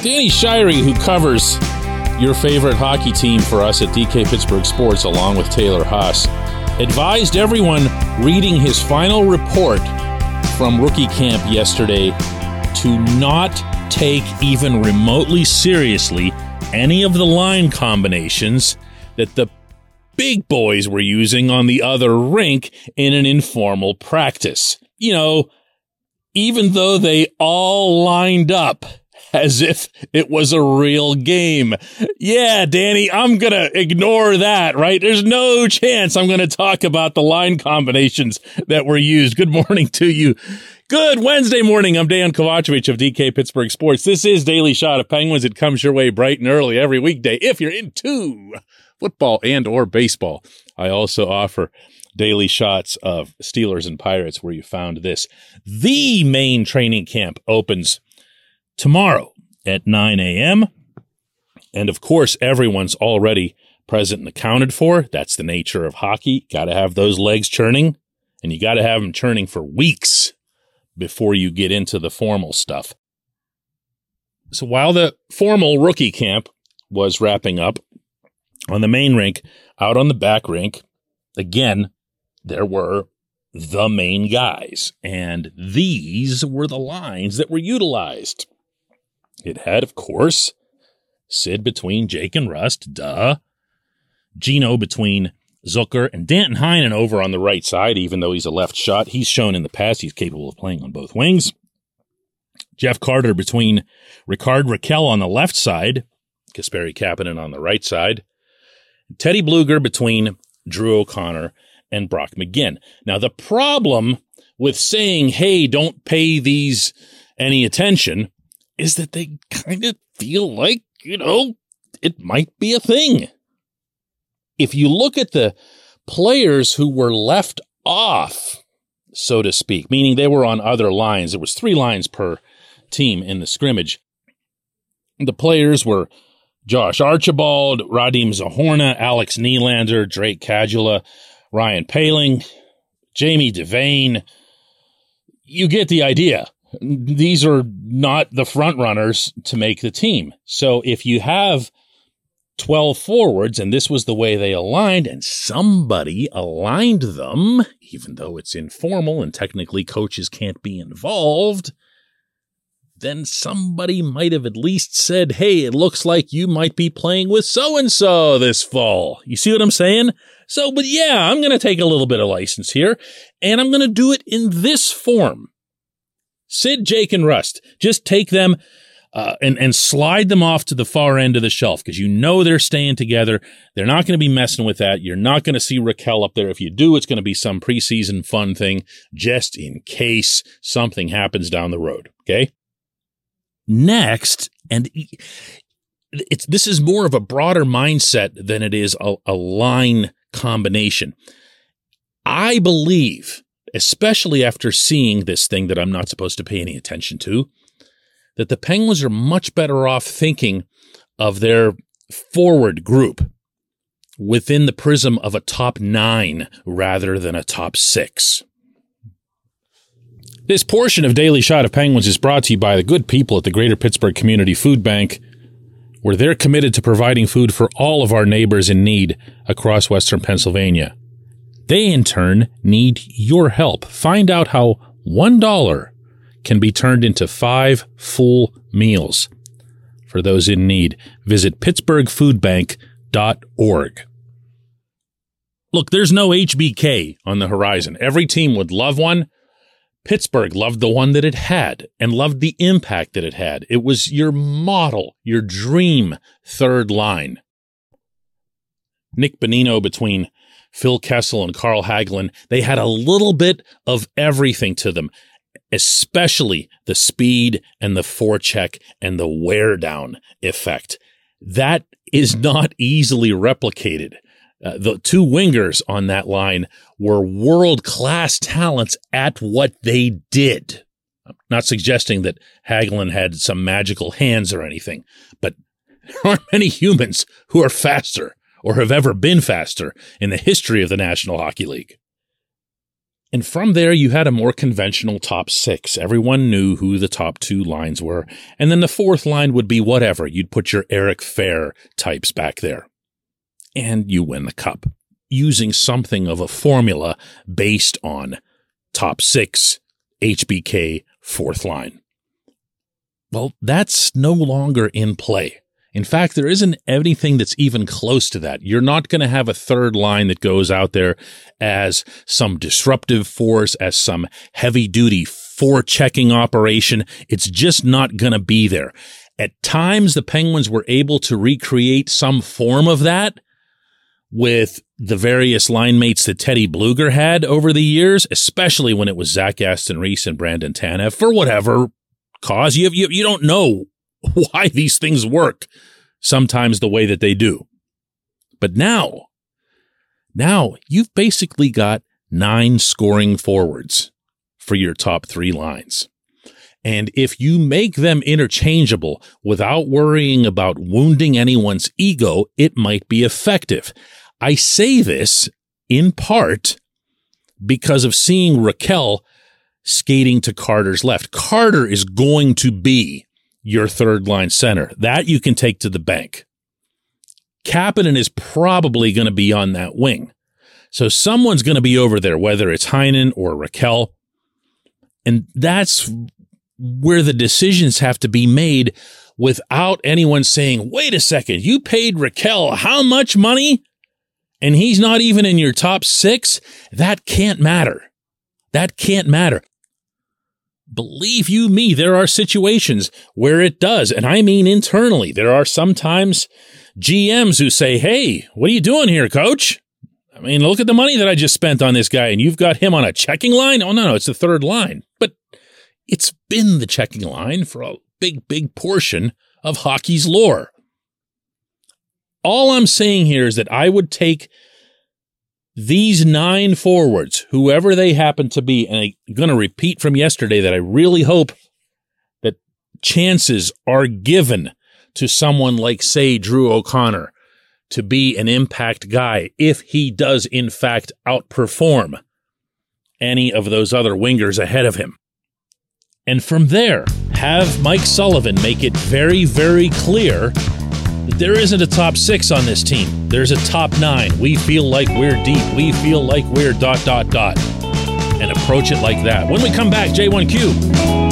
Danny Shirey, who covers your favorite hockey team for us at DK Pittsburgh Sports, along with Taylor Haas, advised everyone reading his final report from rookie camp yesterday to not take even remotely seriously any of the line combinations that the big boys were using on the other rink in an informal practice. You know, even though they all lined up as if it was a real game. Yeah, Danny, I'm going to ignore that, right? There's no chance I'm going to talk about the line combinations that were used. Good morning to you. Good Wednesday morning. I'm Dan Kovacevic of DK Pittsburgh Sports. This is Daily Shot of Penguins. It comes your way bright and early every weekday if you're into football and or baseball. I also offer daily shots of Steelers and Pirates where you found this. The main training camp opens tomorrow at 9 a.m. And of course, everyone's already present and accounted for. That's the nature of hockey. Got to have those legs churning, and you got to have them churning for weeks before you get into the formal stuff. So while the formal rookie camp was wrapping up on the main rink, out on the back rink, again, there were the main guys, and these were the lines that were utilized. It had, of course, Sid between Jake and Rust, duh. Gino between Zucker and Danton Heinen over on the right side, even though he's a left shot. He's shown in the past he's capable of playing on both wings. Jeff Carter between Ricard Raquel on the left side, Kasperi Kapanen on the right side. Teddy Bluger between Drew O'Connor and Brock McGinn. Now, the problem with saying, hey, don't pay these any attention is that they kind of feel like, you know, it might be a thing. If you look at the players who were left off, so to speak, meaning they were on other lines, there was 3 lines per team in the scrimmage. The players were Josh Archibald, Radim Zohorna, Alex Nylander, Drake Caggiula, Ryan Poehling, Jamie Devane. You get the idea. These are not the front runners to make the team. So if you have 12 forwards, and this was the way they aligned, and somebody aligned them, even though it's informal and technically coaches can't be involved, then somebody might have at least said, hey, it looks like you might be playing with so-and-so this fall. You see what I'm saying? So, but yeah, I'm going to take a little bit of license here, and I'm going to do it in this form. Sid, Jake, and Rust, just take them and slide them off to the far end of the shelf because you know they're staying together. They're not going to be messing with that. You're not going to see Raquel up there. If you do, it's going to be some preseason fun thing just in case something happens down the road, okay? Next, and this is more of a broader mindset than it is a line combination. I believe, especially after seeing this thing that I'm not supposed to pay any attention to, that the Penguins are much better off thinking of their forward group within the prism of a top 9 rather than a top 6. This portion of Daily Shot of Penguins is brought to you by the good people at the Greater Pittsburgh Community Food Bank, where they're committed to providing food for all of our neighbors in need across Western Pennsylvania. They, in turn, need your help. Find out how $1 can be turned into 5 full meals. For those in need, visit pittsburghfoodbank.org. Look, there's no HBK on the horizon. Every team would love one. Pittsburgh loved the one that it had and loved the impact that it had. It was your model, your dream third line. Nick Bonino between Phil Kessel and Carl Hagelin, they had a little bit of everything to them, especially the speed and the forecheck and the wear down effect. That is not easily replicated. The 2 wingers on that line were world-class talents at what they did. I'm not suggesting that Hagelin had some magical hands or anything, but there aren't many humans who are faster or have ever been faster in the history of the National Hockey League. And from there, you had a more conventional top six. Everyone knew who the top two lines were. And then the fourth line would be whatever. You'd put your Eric Fehr types back there. And you win the cup using something of a formula based on top six, HBK, fourth line. Well, that's no longer in play. In fact, there isn't anything that's even close to that. You're not going to have a third line that goes out there as some disruptive force, as some heavy-duty forechecking operation. It's just not going to be there. At times, the Penguins were able to recreate some form of that with the various line mates that Teddy Bluger had over the years, especially when it was Zach Aston Reese and Brandon Tanev, for whatever cause. You don't know why these things work sometimes the way that they do. But now you've basically got 9 scoring forwards for your top 3 lines. And if you make them interchangeable without worrying about wounding anyone's ego, it might be effective. I say this in part because of seeing Raquel skating to Carter's left. Carter is going to be your third line center. That you can take to the bank. Kapanen is probably going to be on that wing. So someone's going to be over there, whether it's Heinen or Raquel. And that's where the decisions have to be made without anyone saying, wait a second, you paid Raquel how much money? And he's not even in your top 6? That can't matter. That can't matter. Believe you me, there are situations where it does. And I mean internally. There are sometimes GMs who say, hey, what are you doing here, coach? I mean, look at the money that I just spent on this guy and you've got him on a checking line? Oh, no, it's the third line. But it's been the checking line for a big portion of hockey's lore. All I'm saying here is that I would take these 9 forwards, whoever they happen to be, and I'm going to repeat from yesterday that I really hope that chances are given to someone like, say, Drew O'Connor to be an impact guy if he does, in fact, outperform any of those other wingers ahead of him. And from there, have Mike Sullivan make it very, very clear that there isn't a top 6 on this team. There's a top 9. We feel like we're deep. We feel like we're ... And approach it like that. When we come back, J1Q.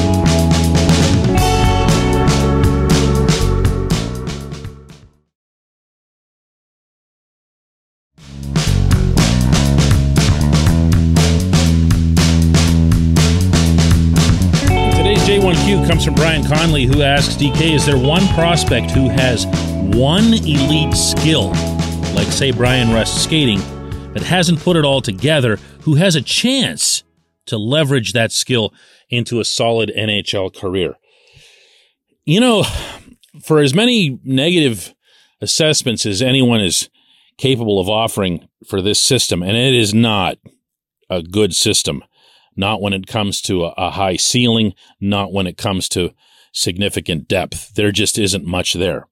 J1Q comes from Brian Conley, who asks, DK, is there one prospect who has one elite skill, like, say, Brian Rust skating, but hasn't put it all together, who has a chance to leverage that skill into a solid NHL career? You know, for as many negative assessments as anyone is capable of offering for this system, and it is not a good system, not when it comes to a high ceiling, not when it comes to significant depth. There just isn't much there.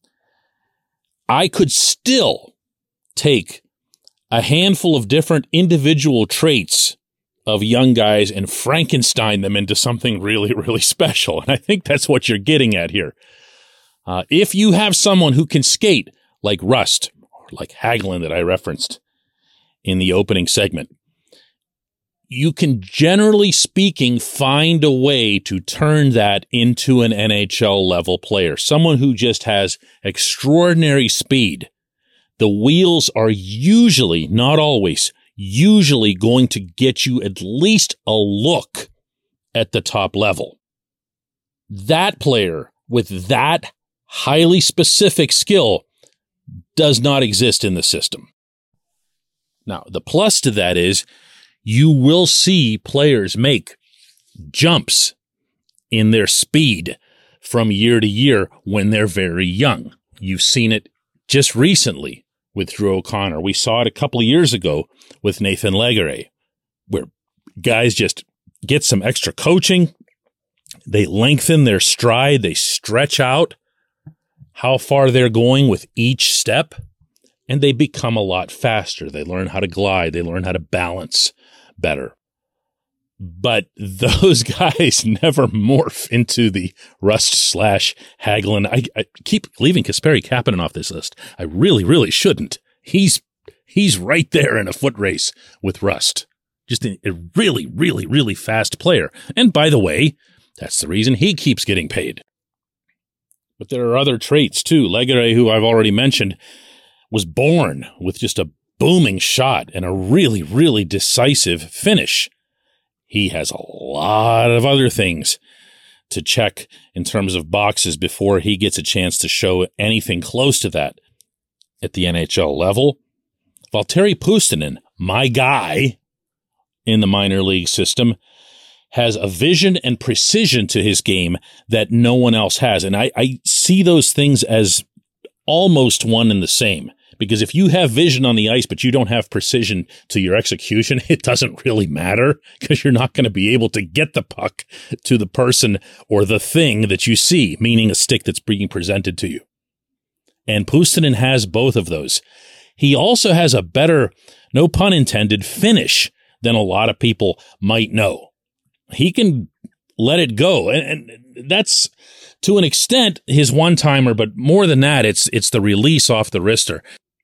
I could still take a handful of different individual traits of young guys and Frankenstein them into something really, really special. And I think that's what you're getting at here. If you have someone who can skate like Rust or like Hagelin that I referenced in the opening segment, you can, generally speaking, find a way to turn that into an NHL level player, someone who just has extraordinary speed. The wheels are usually, not always, usually going to get you at least a look at the top level. That player with that highly specific skill does not exist in the system. Now, the plus to that is you will see players make jumps in their speed from year to year when they're very young. You've seen it just recently with Drew O'Connor. We saw it a couple of years ago with Nathan Legare, where guys just get some extra coaching. They lengthen their stride. They stretch out how far they're going with each step, and they become a lot faster. They learn how to glide. They learn how to balance better. But those guys never morph into the Rust/Hagelin. I keep leaving Kasperi Kapanen off this list. I really, really shouldn't. He's right there in a foot race with Rust. Just a really, really, really fast player. And by the way, that's the reason he keeps getting paid. But there are other traits too. Legere, who I've already mentioned, was born with just a booming shot and a really, really decisive finish. He has a lot of other things to check in terms of boxes before he gets a chance to show anything close to that at the NHL level. Valtteri Puustinen, my guy in the minor league system, has a vision and precision to his game that no one else has. And I see those things as almost one and the same. Because if you have vision on the ice, but you don't have precision to your execution, it doesn't really matter because you're not going to be able to get the puck to the person or the thing that you see, meaning a stick that's being presented to you. And Puustinen has both of those. He also has a better, no pun intended, finish than a lot of people might know. He can let it go. And that's, to an extent, his one-timer, but more than that, it's the release off the wrister.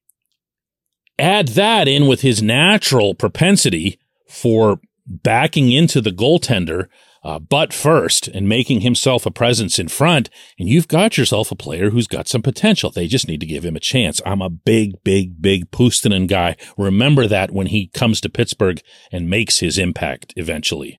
Add that in with his natural propensity for backing into the goaltender butt first and making himself a presence in front, and you've got yourself a player who's got some potential. They just need to give him a chance. I'm a big, big, big Puustinen guy. Remember that when he comes to Pittsburgh and makes his impact eventually.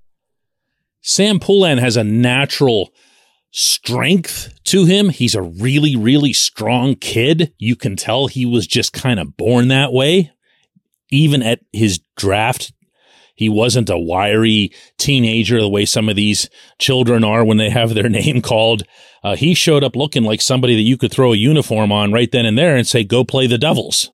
Sam Poulin has a natural strength to him. He's a really, really strong kid. You can tell he was just kind of born that way. Even at his draft, he wasn't a wiry teenager the way some of these children are when they have their name called. He showed up looking like somebody that you could throw a uniform on right then and there and say, go play the Devils.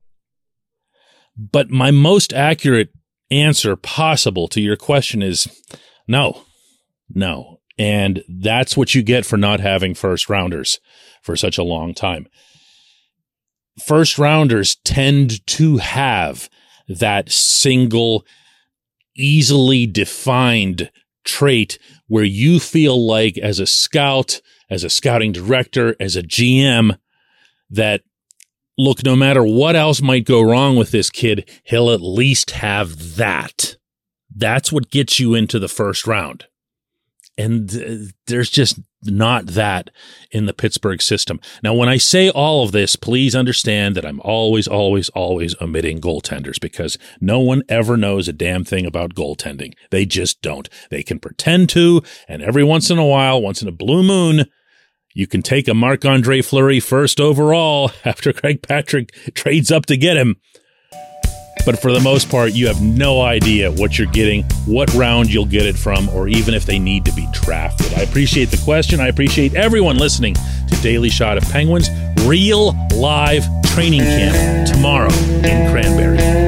But my most accurate answer possible to your question is no. And that's what you get for not having first rounders for such a long time. First rounders tend to have that single, easily defined trait where you feel like as a scout, as a scouting director, as a GM, that, look, no matter what else might go wrong with this kid, he'll at least have that. That's what gets you into the first round. And there's just not that in the Pittsburgh system. Now, when I say all of this, please understand that I'm always omitting goaltenders because no one ever knows a damn thing about goaltending. They just don't. They can pretend to, and every once in a while, once in a blue moon, you can take a Marc-Andre Fleury first overall after Craig Patrick trades up to get him. But for the most part, you have no idea what you're getting, what round you'll get it from, or even if they need to be drafted. I appreciate the question. I appreciate everyone listening to Daily Shot of Penguins. Real live training camp tomorrow in Cranberry.